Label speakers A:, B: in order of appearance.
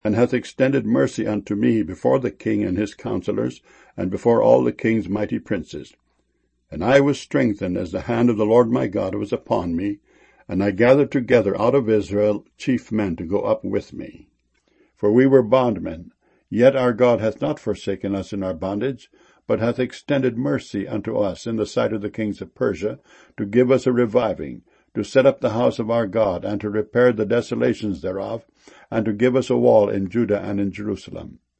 A: and hath extended mercy unto me before the king and his counselors, and before all the king's mighty princes. And I was strengthened as the hand of the Lord my God was upon me, and I gathered together out of Israel chief men to go up with me. For we were bondmen, yet our God hath not forsaken us in our bondage, but hath extended mercy unto us in the sight of the kings of Persia, to give us a reviving, to set up the house of our God, and to repair the desolations thereof, and to give us a wall in Judah and in Jerusalem.